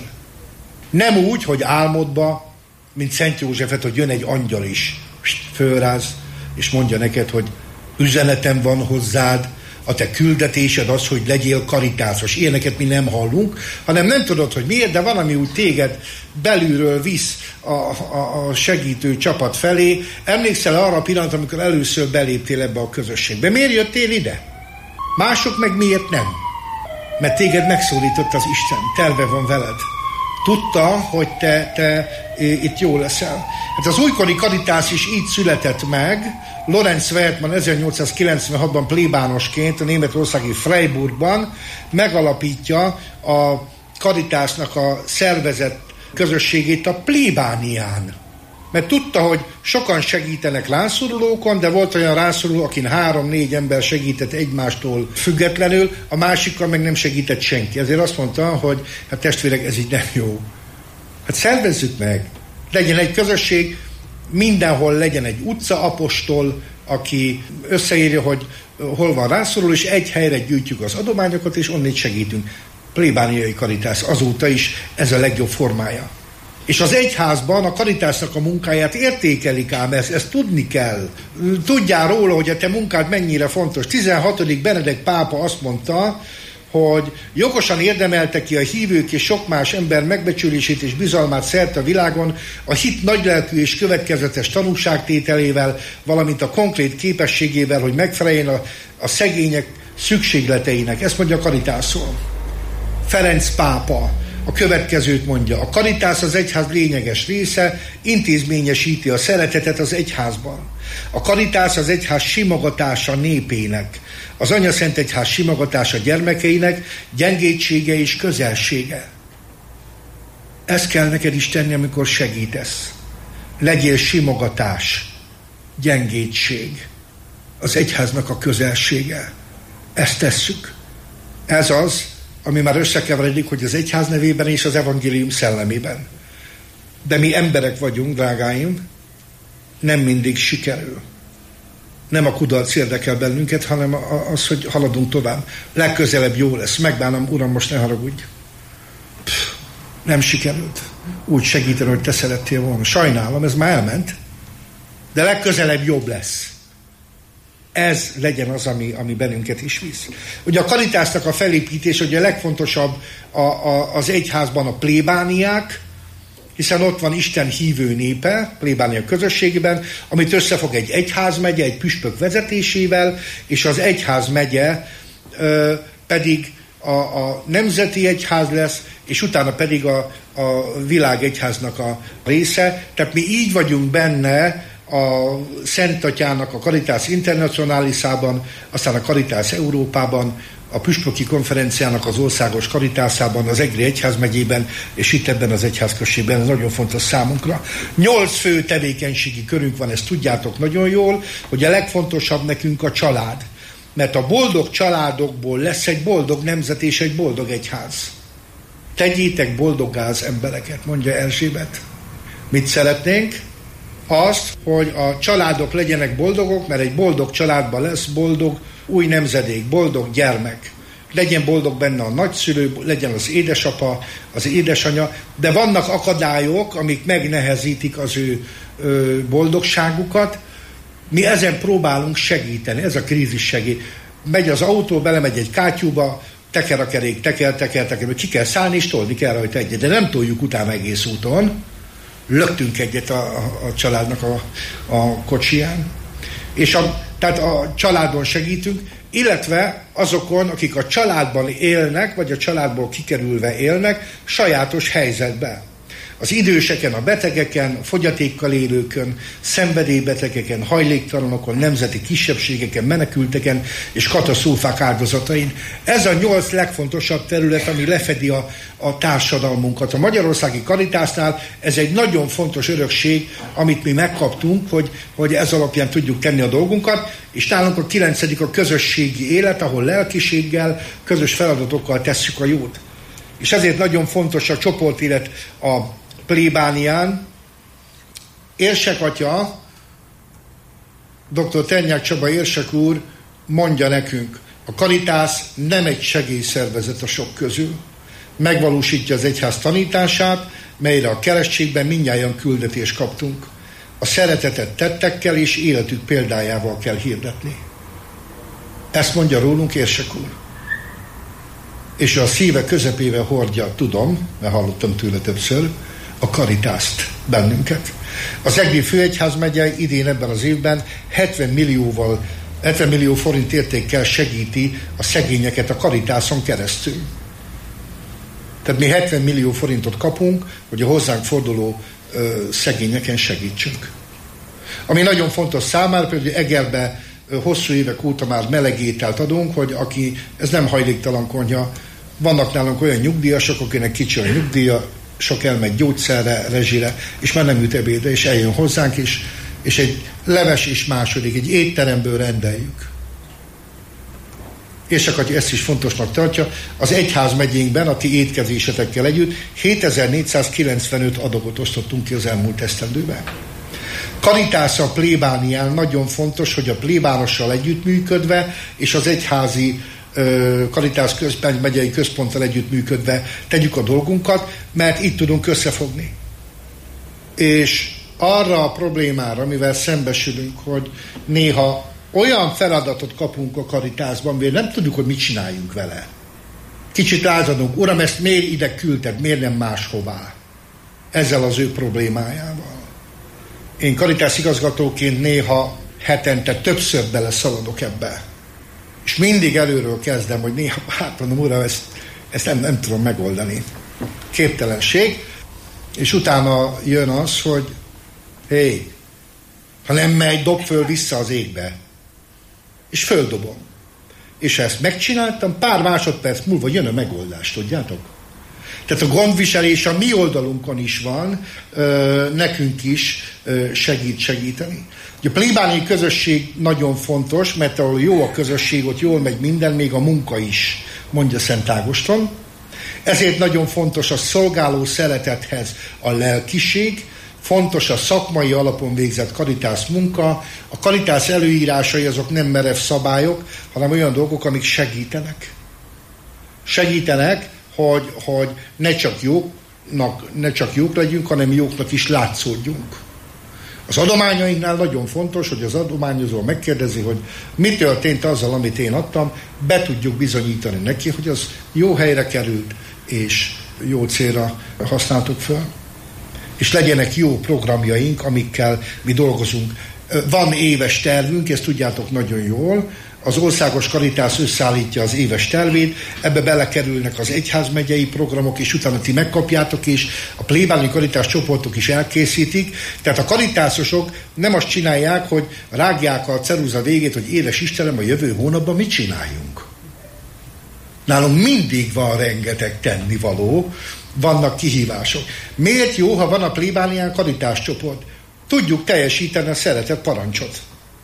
Nem úgy, hogy álmodba, mint Szent Józsefet, hogy jön egy angyal is, fölráz, és mondja neked, hogy üzenetem van hozzád, a te küldetésed az, hogy legyél karitászos. Ilyeneket mi nem hallunk, hanem nem tudod, hogy miért, de van, ami úgy téged belülről visz a, a, a segítő csapat felé. Emlékszel arra a pillanat, amikor először beléptél ebbe a közösségbe? Miért jöttél ide? Mások meg miért nem? Mert téged megszólított az Isten, terve van veled. Tudta, hogy te, te itt jó leszel. Hát az újkori karitász is így született meg. Lorenz Wertmann ezernyolcszázkilencvenhatban plébánosként a németországi Freiburgban megalapítja a karitásznak a szervezett közösségét a plébánián. Mert tudta, hogy sokan segítenek rászorulókon, de volt olyan rászoruló, akin három-négy ember segített egymástól függetlenül, a másikkal meg nem segített senki. Ezért azt mondta, hogy hát testvérek, ez így nem jó. Hát szervezzük meg. Legyen egy közösség, mindenhol legyen egy utcaapostol, aki összeírja, hogy hol van rászoruló, és egy helyre gyűjtjük az adományokat, és onnét segítünk. Plébániai karitász azóta is ez a legjobb formája. És az egyházban a karitásznak a munkáját értékelik ám, ezt, ezt tudni kell. Tudjál róla, hogy a te munkád mennyire fontos. tizenhatodik Benedek pápa azt mondta, hogy jogosan érdemelte ki a hívők és sok más ember megbecsülését és bizalmát szerte a világon a hit nagylelkű és következetes tanúságtételével, valamint a konkrét képességével, hogy megfeleljen a, a szegények szükségleteinek. Ezt mondja a karitászról. Ferenc pápa a következőt mondja: a karitász az egyház lényeges része, intézményesíti a szeretetet az egyházban. A karitász az egyház simogatása népének, az Anyaszent Egyház simogatása gyermekeinek, gyengétsége és közelsége. Ezt kell neked is tenni, amikor segítesz. Legyél simogatás, gyengétség, az egyháznak a közelsége. Ezt tesszük. Ez az, ami már összekeveredik, hogy az egyház nevében és az evangélium szellemében. De mi emberek vagyunk, drágáim, nem mindig sikerül. Nem a kudarc érdekel bennünket, hanem az, hogy haladunk tovább. Legközelebb jó lesz. Megbánom, Uram, most ne haragudj. Pff, nem sikerült. Úgy segíteni, hogy te szerettél volna. Sajnálom, ez már elment. De legközelebb jobb lesz. Ez legyen az, ami, ami bennünket is visz. Ugye a karitásznak a felépítés, ugye a legfontosabb a, a, az egyházban a plébániák, hiszen ott van Isten hívő népe, plébánia közösségében, amit összefog egy egyházmegye, egy püspök vezetésével, és az egyházmegye ö, pedig a, a nemzeti egyház lesz, és utána pedig a, a világegyháznak a része. Tehát mi így vagyunk benne a Szent Atyának a Caritas Internationalisában, aztán a Caritas Európában, a Püspöki Konferenciának az országos karitászában, az Egri Egyházmegyében, és itt ebben az egyházközségben. Ez nagyon fontos számunkra. Nyolc fő tevékenységi körünk van, ezt tudjátok nagyon jól, hogy a legfontosabb nekünk a család. Mert a boldog családokból lesz egy boldog nemzet és egy boldog egyház. Tegyétek boldoggá az embereket, mondja Erzsébet. Mit szeretnénk? Azt, hogy a családok legyenek boldogok, mert egy boldog családban lesz boldog új nemzedék, boldog gyermek. Legyen boldog benne a nagyszülő, legyen az édesapa, az édesanya, de vannak akadályok, amik megnehezítik az ő ö, boldogságukat. Mi ezen próbálunk segíteni, ez a krízis segít. Megy az autó, belemegy egy kátyúba, teker a kerék, teker, teker, teker, ki kell szállni, és tolni kell rajta egyet, de nem toljuk utána egész úton. Löktünk egyet a, a, a családnak a, a kocsiján. És a, tehát a családon segítünk, illetve azokon, akik a családban élnek, vagy a családból kikerülve élnek, sajátos helyzetben. Az időseken, a betegeken, a fogyatékkal élőkön, szenvedélybetegeken, hajléktalanokon, nemzeti kisebbségeken, menekülteken és katasztrófák áldozatain. Ez a nyolc legfontosabb terület, ami lefedi a, a társadalmunkat. A Magyarországi Karitásnál ez egy nagyon fontos örökség, amit mi megkaptunk, hogy, hogy ez alapján tudjuk tenni a dolgunkat, és nálunk a kilencedik a közösségi élet, ahol lelkiséggel, közös feladatokkal tesszük a jót. És ezért nagyon fontos a csoportélet a plébánián. Érsek atya, dr. Ternyák Csaba érsek úr mondja nekünk, a Karitász nem egy segélyszervezet a sok közül. Megvalósítja az egyház tanítását, melyre a keresztségben mindnyájan küldetést kaptunk. A szeretetet tettekkel és életük példájával kell hirdetni. Ezt mondja rólunk érsek úr. És a szíve közepével hordja, tudom, mert hallottam tőle többször, a Karitászt, bennünket. Az Egri Főegyházmegye idén ebben az évben hetven millióval, hetven millió forint értékkel segíti a szegényeket a Karitászon keresztül. Tehát mi hetven millió forintot kapunk, hogy a hozzánk forduló ö, szegényeken segítsünk. Ami nagyon fontos számára, például Egerbe hosszú évek óta már meleg ételt adunk, hogy aki, ez nem hajléktalan konyha, vannak nálunk olyan nyugdíjasok, akinek kicsi a nyugdíja, sok elmegy gyógyszerre, rezsire, és már nem üt ebédre, és eljön hozzánk is, és egy leves is második, egy étteremből rendeljük. És csak, hogy ezt is fontosnak tartja, az egyházmegyénkben a ti étkezésetekkel együtt hétezer-négyszázkilencvenöt adagot osztottunk ki az elmúlt esztendőben. Karitász a plébánián nagyon fontos, hogy a plébánossal együttműködve és az egyházi uh, Karitász közben, megyei központtal együttműködve tegyük a dolgunkat, mert itt tudunk összefogni. És arra a problémára, amivel szembesülünk, hogy néha olyan feladatot kapunk a Karitászban, miért nem tudjuk, hogy mit csináljunk vele. Kicsit lázadunk, uram, ezt miért ide küldted, miért nem máshová? Ezzel az ő problémájával. Én Karitász igazgatóként néha hetente többször beleszaladok ebbe. És mindig előről kezdem, hogy néha, hát mondom, uram, ezt, ezt nem, nem tudom megoldani. Képtelenség. És utána jön az, hogy hé, ha nem megy, dob föl vissza az égbe. És földobom. És ha ezt megcsináltam, pár másodperc múlva jön a megoldás, tudjátok? Tehát a gondviselés a mi oldalunkon is van, nekünk is segít segíteni. A plébániai közösség nagyon fontos, mert ahol jó a közösség, ott jól megy minden, még a munka is, mondja Szent Ágoston. Ezért nagyon fontos a szolgáló szeretethez a lelkiség, fontos a szakmai alapon végzett Karitász munka. A Karitász előírásai azok nem merev szabályok, hanem olyan dolgok, amik segítenek. Segítenek, hogy, hogy ne csak jóknak, ne csak jók legyünk, hanem jóknak is látszódjunk. Az adományainknál nagyon fontos, hogy az adományozó megkérdezi, hogy mi történt azzal, amit én adtam, be tudjuk bizonyítani neki, hogy az jó helyre került, és jó célra használtuk fel. És legyenek jó programjaink, amikkel mi dolgozunk. Van éves tervünk, ezt tudjátok nagyon jól, az Országos Karitász összeállítja az éves tervét, ebbe belekerülnek az egyházmegyei programok, és utána ti megkapjátok, és a plébániai Karitász csoportok is elkészítik. Tehát a karitászosok nem azt csinálják, hogy rágják a ceruza végét, hogy édes Istenem, a jövő hónapban mit csináljunk. Nálunk mindig van rengeteg tennivaló, vannak kihívások. Miért jó, ha van a plébánián Karitász csoport? Tudjuk teljesíteni a szeretet parancsot.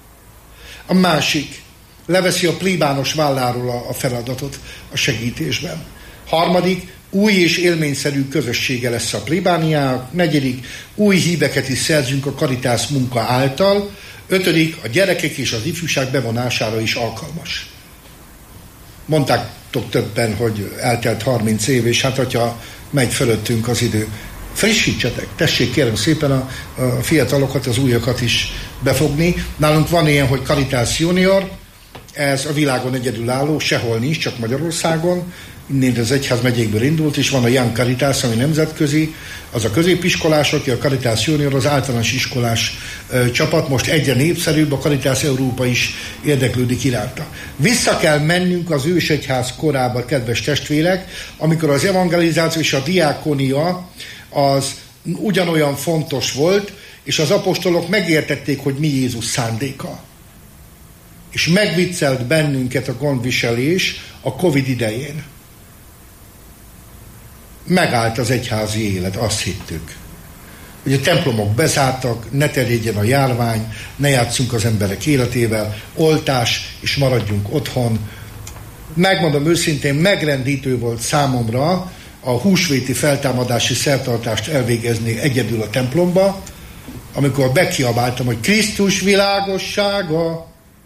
A másik, leveszi a plébános válláról a feladatot a segítésben. Harmadik, új és élményszerű közössége lesz a plébániának. Negyedik, új híveket is szerzünk a Karitász munka által. Ötödik, a gyerekek és az ifjúság bevonására is alkalmas. Mondtátok többen, hogy eltelt harminc év, és hát hogyha megy fölöttünk az idő. Frissítsetek, tessék kérem szépen a, a fiatalokat, az újakat is befogni. Nálunk van ilyen, hogy Karitász Junior, ez a világon egyedülálló, sehol nincs, csak Magyarországon, innen az egyházmegyékből indult, és van a Young Karitász, ami nemzetközi, az a középiskolás, aki a Karitász Junior, az általános iskolás ö, csapat, most egyre népszerűbb, a Karitász Európa is érdeklődik iránta. Vissza kell mennünk az ősegyház korába, kedves testvérek, amikor az evangelizáció és a diákonia az ugyanolyan fontos volt, és az apostolok megértették, hogy mi Jézus szándéka. És megviccelt bennünket a gondviselés a Covid idején. Megállt az egyházi élet, azt hittük. Hogy a templomok bezártak, ne terjedjen a járvány, ne játszunk az emberek életével, oltás, és maradjunk otthon. Megmondom őszintén, megrendítő volt számomra a húsvéti feltámadási szertartást elvégezni egyedül a templomba, amikor bekiabáltam, hogy Krisztus világossága,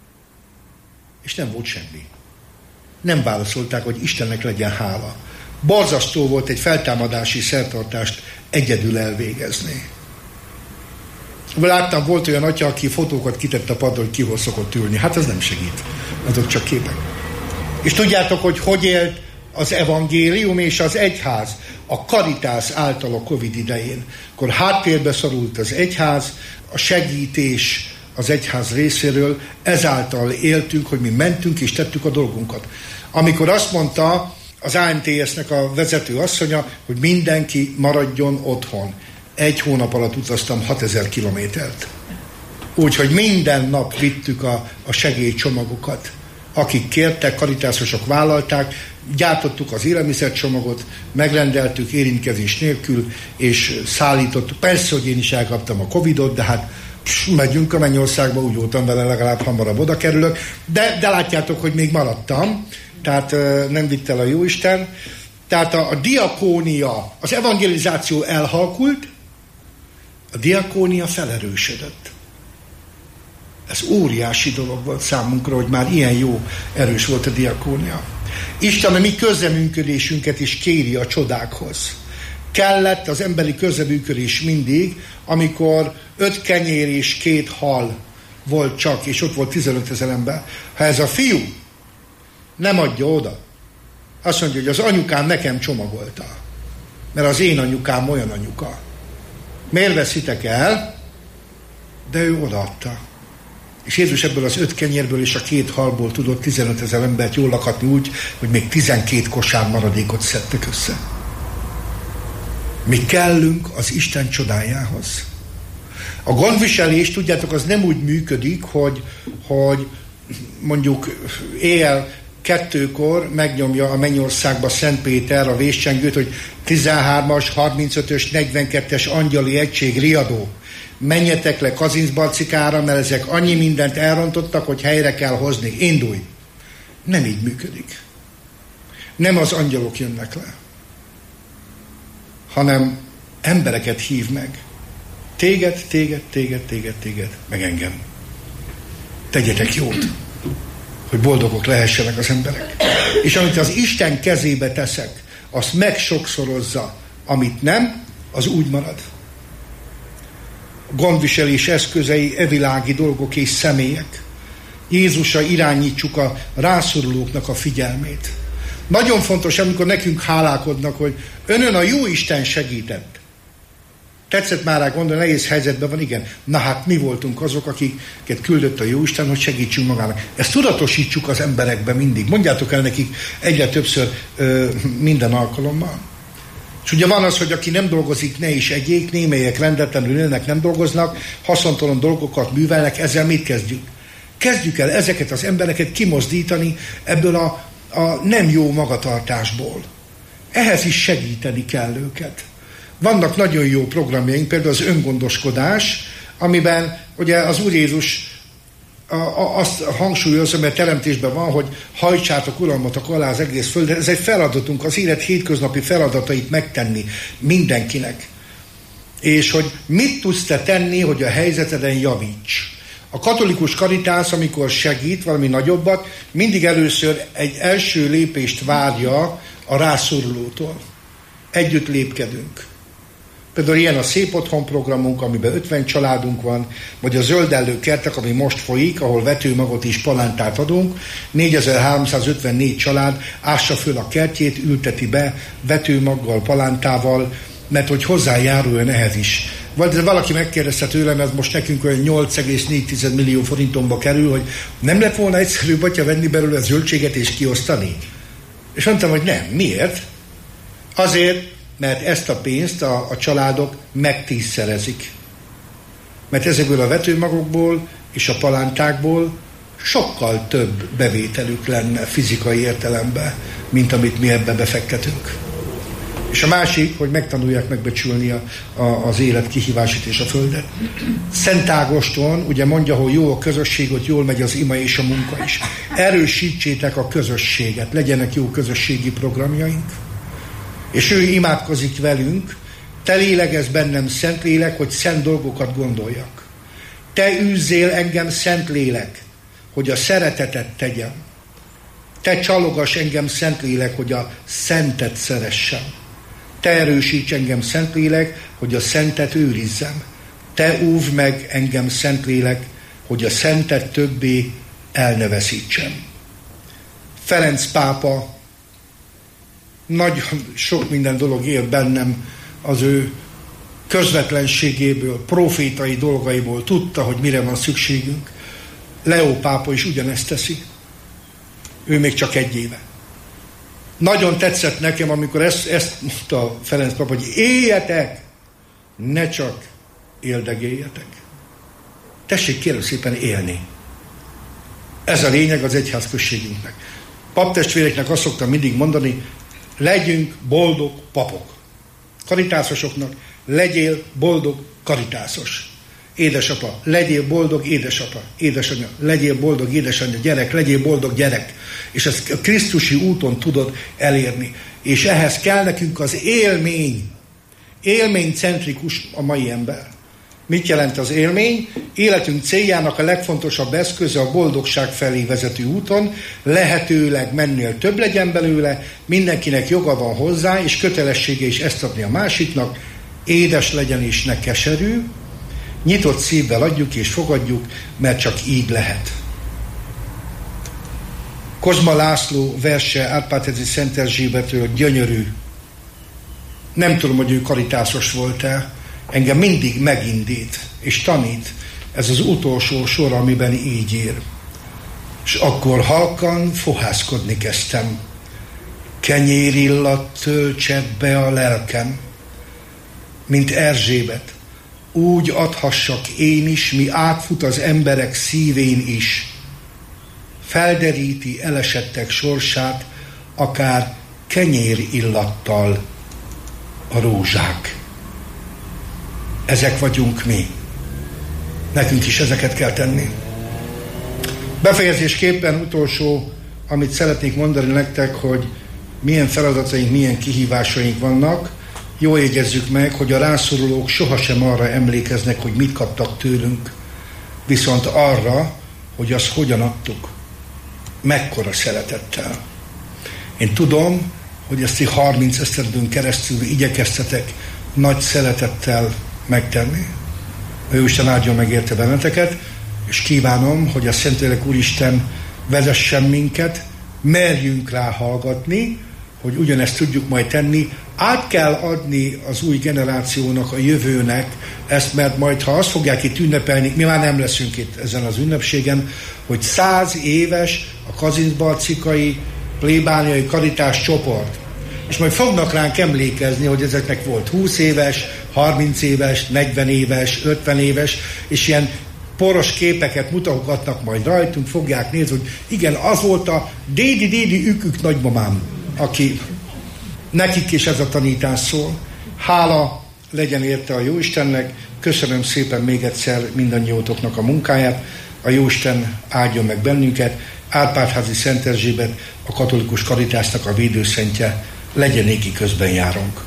és nem volt semmi. Nem válaszolták, hogy Istennek legyen hála. Borzasztó volt egy feltámadási szertartást egyedül elvégezni. Láttam, volt olyan atya, aki fotókat kitett a padra, hogy kihol szokott ülni. Hát ez nem segít. Azok csak képek. És tudjátok, hogy hogy élt az evangélium és az egyház a Caritas által a Covid idején. Akkor háttérbe szorult az egyház, a segítés az egyház részéről, ezáltal éltünk, hogy mi mentünk és tettük a dolgunkat. Amikor azt mondta az á em té es-nek a vezető asszonya, hogy mindenki maradjon otthon. Egy hónap alatt utaztam hatezer kilométert. Úgyhogy minden nap vittük a, a segélycsomagokat. Akik kértek, karitásosok vállalták, gyártottuk az élelmiszercsomagot, megrendeltük érintkezés nélkül, és szállítottuk. Persze, hogy én is elkaptam a Covidot, de hát pss, megyünk a Mennyországba, úgy voltam vele, legalább hamarabb oda kerülök. De, de látjátok, hogy még maradtam, tehát nem vitt el a Jóisten. Tehát a, a diakónia, az evangelizáció elhalkult, a diakónia felerősödött. Ez óriási dolog volt számunkra, hogy már ilyen jó, erős volt a diakónia. Isten a mi közreműködésünket is kéri a csodákhoz. Kellett az emberi közreműködés mindig, amikor öt kenyér és két hal volt csak, és ott volt tizenötezer ember. Ha ez a fiú nem adja oda, azt mondja, hogy az anyukám nekem csomagolta. Mert az én anyukám olyan anyuka. Miért veszitek el? De ő odaadta. És Jézus ebből az öt kenyérből és a két halból tudott tizenötezer embert jól lakatni úgy, hogy még tizenkét kosár maradékot szedtek össze. Mi kellünk az Isten csodájához. A gondviselés, tudjátok, az nem úgy működik, hogy, hogy mondjuk éjjel kettőkor megnyomja a Mennyországba Szent Péter a véscsengőt, hogy tizenhármas, harmincötös, negyvenkettes angyali egység riadó. Menjetek le Kazincbarcikára, mert ezek annyi mindent elrontottak, hogy helyre kell hozni. Indulj! Nem így működik. Nem az angyalok jönnek le, hanem embereket hív meg. Téged, téged, téged, téged, téged, meg engem. Tegyetek jót, hogy boldogok lehessenek az emberek. És amit az Isten kezébe teszek, azt megsokszorozza. Amit nem, az úgy marad. Gondviselés eszközei, evilági dolgok és személyek. Jézusra irányítsuk a rászorulóknak a figyelmét. Nagyon fontos, amikor nekünk hálálkodnak, hogy önön a jó Isten segített. Tetszett már rá gondolni, nehéz helyzetben van, igen. Na hát mi voltunk azok, akiket küldött a jó Isten, hogy segítsünk magának. Ezt tudatosítsuk az emberekbe mindig. Mondjátok el nekik egyre többször ö, minden alkalommal. És ugye van az, hogy aki nem dolgozik, ne is egyék, némelyek rendetlenül élnek, nem dolgoznak, haszontalan dolgokat művelnek, ezzel mit kezdjük? Kezdjük el ezeket az embereket kimozdítani ebből a, a nem jó magatartásból. Ehhez is segíteni kell őket. Vannak nagyon jó programjaink, például az öngondoskodás, amiben ugye az Úr Jézus a, a, azt hangsúlyozza, mert teremtésben van, hogy hajtsátok uralmatok alá az egész földre. Ez egy feladatunk, az élet hétköznapi feladatait megtenni mindenkinek. És hogy mit tudsz te tenni, hogy a helyzeteden javíts. A katolikus karitás, amikor segít valami nagyobbat, mindig először egy első lépést várja a rászorulótól. Együtt lépkedünk. Például ilyen a Szép Otthon programunk, amiben ötven családunk van, vagy a Zöldellő kertek, ami most folyik, ahol vetőmagot és palántát adunk. négyezer-háromszázötvennégy család ássa föl a kertjét, ülteti be vetőmaggal, palántával, mert hogy hozzájáruljon ehhez is. Vagy valaki megkérdezte tőlem, ez most nekünk olyan nyolc egész négy millió forintomba kerül, hogy nem lett volna egyszerűbb, atya, venni belőle a zöldséget és kiosztani? És mondtam, hogy nem. Miért? Azért, mert ezt a pénzt a, a családok megtízszerezik. Mert ezekből a vetőmagokból és a palántákból sokkal több bevételük lenne fizikai értelemben, mint amit mi ebbe befektetünk. És a másik, hogy megtanulják megbecsülni a, a, az élet kihívását és a földet. Szent Ágoston ugye mondja, hogy jó a közösség, hogy jól megy az ima és a munka is. Erősítsétek a közösséget, legyenek jó közösségi programjaink. És ő imádkozik velünk, te lélegezz bennem, szent lélek, hogy szent dolgokat gondoljak. Te űzzél engem, szent lélek, hogy a szeretetet tegyem. Te csalogass engem, szent lélek, hogy a szentet szeressem. Te erősíts engem, szent lélek, hogy a szentet őrizzem. Te óvd meg engem, szent lélek, hogy a szentet többé el ne veszítsem. Ferenc pápa, nagyon sok minden dolog él bennem, az ő közvetlenségéből, profétai dolgaiból tudta, hogy mire van szükségünk. Leó pápa is ugyanezt teszi. Ő még csak egy éve. Nagyon tetszett nekem, amikor ezt, ezt mondta Ferenc pápa, hogy éljetek, ne csak éldegéljetek. Tessék kérem szépen élni. Ez a lényeg az egyházközségünknek. Paptestvéreknek azt szoktam mindig mondani, legyünk boldog papok. Karitászosoknak legyél boldog karitászos. Édesapa, legyél boldog édesapa. Édesanyja, legyél boldog édesanyja. Gyerek, legyél boldog gyerek. És ezt a krisztusi úton tudod elérni. És ehhez kell nekünk az élmény. Élménycentrikus a mai ember. Mit jelent az élmény? Életünk céljának a legfontosabb eszköze a boldogság felé vezető úton, lehetőleg mennél több legyen belőle, mindenkinek joga van hozzá, és kötelessége is ezt adni a másiknak, édes legyen és ne keserű, nyitott szívvel adjuk és fogadjuk, mert csak így lehet. Kozma László verse Árpád-hegyi Szent Erzsébetről gyönyörű. Nem tudom, hogy ő karitásos volt-e, engem mindig megindít és tanít. Ez az utolsó sor, amiben így ír. És akkor halkan fohászkodni kezdtem. Kenyérillat töltsed be a lelkem, mint Erzsébet. Úgy adhassak én is, mi átfut az emberek szívén is. Felderíti elesettek sorsát, akár kenyérillattal a rózsák. Ezek vagyunk mi. Nekünk is ezeket kell tenni. Befejezésképpen utolsó, amit szeretnék mondani nektek, hogy milyen feladataink, milyen kihívásaink vannak. Jól jegyezzük meg, hogy a rászorulók sohasem arra emlékeznek, hogy mit kaptak tőlünk, viszont arra, hogy azt hogyan adtuk. Mekkora szeretettel. Én tudom, hogy ezt így harminc esztendőn keresztül igyekeztetek nagy szeretettel megtenni. Ő Isten áldjon meg érte benneteket, és kívánom, hogy a Szentlélek Úristen vezessen minket, merjünk rá hallgatni, hogy ugyanezt tudjuk majd tenni. Át kell adni az új generációnak, a jövőnek ezt, mert majd, ha azt fogják itt ünnepelni, mi már nem leszünk itt ezen az ünnepségen, hogy száz éves a kazincbarcikai plébániai karitás csoport. És majd fognak ránk emlékezni, hogy ezeknek volt húsz éves, harminc éves, negyven éves, ötven éves, és ilyen poros képeket mutogatnak majd rajtunk, fogják nézni, hogy igen, az volt a dédi-dédi ükük nagymamám, aki nekik is ez a tanítás szól. Hála legyen érte a Jóistennek, köszönöm szépen még egyszer mindannyiótoknak a munkáját, a Jóisten áldjon meg bennünket, Árpád-házi Szent Erzsébet, a katolikus karitásnak a védőszentje, legyen néki közben járunk.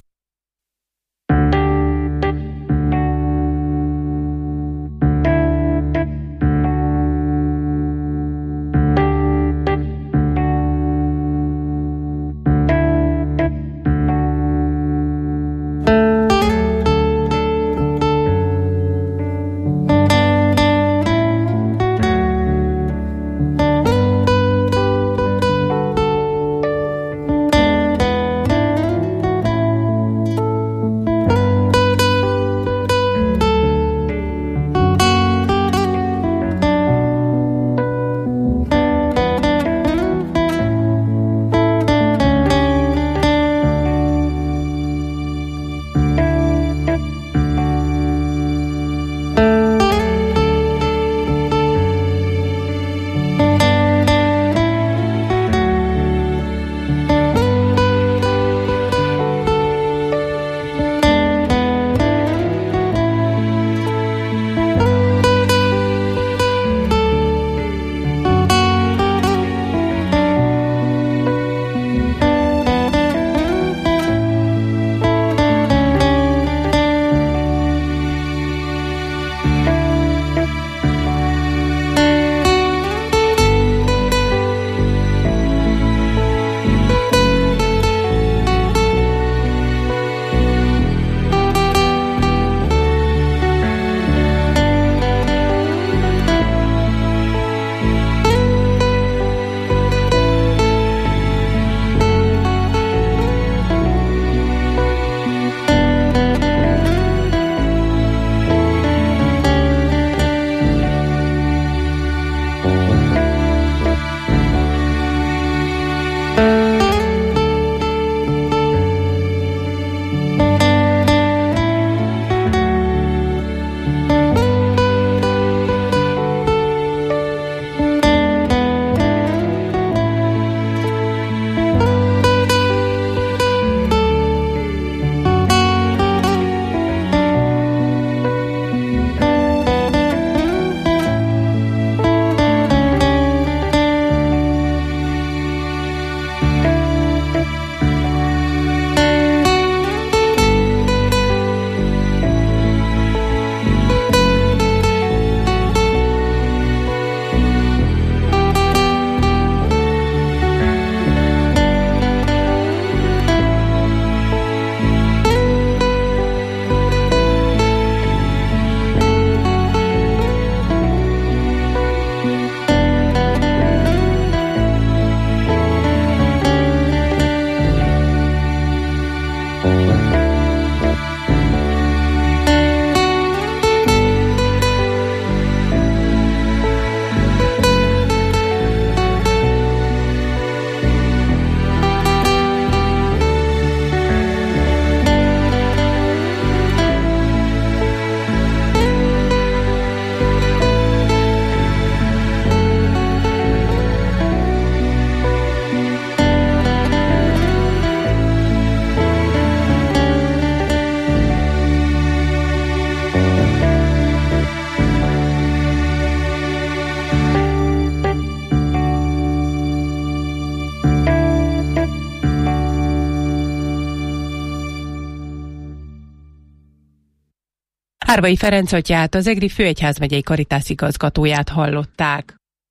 Árvai Ferenc atyát, az Egri Főegyházmegyei Caritas igazgatóját hallották.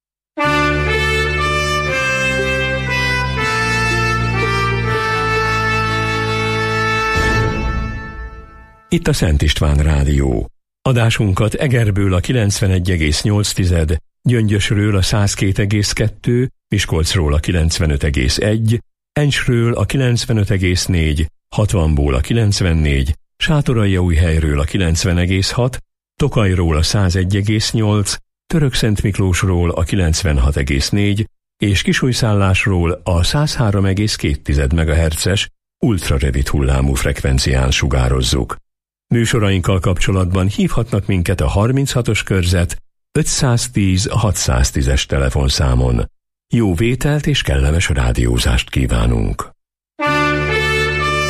Itt a Szent István Rádió. Adásunkat Egerből a kilencvenegy egész nyolc, Gyöngyösről a száz két egész kettő, Miskolcról a kilencvenöt egész egy, Encsről a kilencvenöt egész négy, hatvanból a kilencvennégy, Sátoraljaújhelyről a kilencven egész hat, Tokajról a száz egy egész nyolc, Törökszentmiklósról a kilencvenhat egész négy, és Kisújszállásról a száz három egész két megahertzes ultrarövid hullámú frekvencián sugározzuk. Műsorainkkal kapcsolatban hívhatnak minket a harminchatos körzet ötszáztíz hatszáztízes telefonszámon. Jó vételt és kellemes rádiózást kívánunk!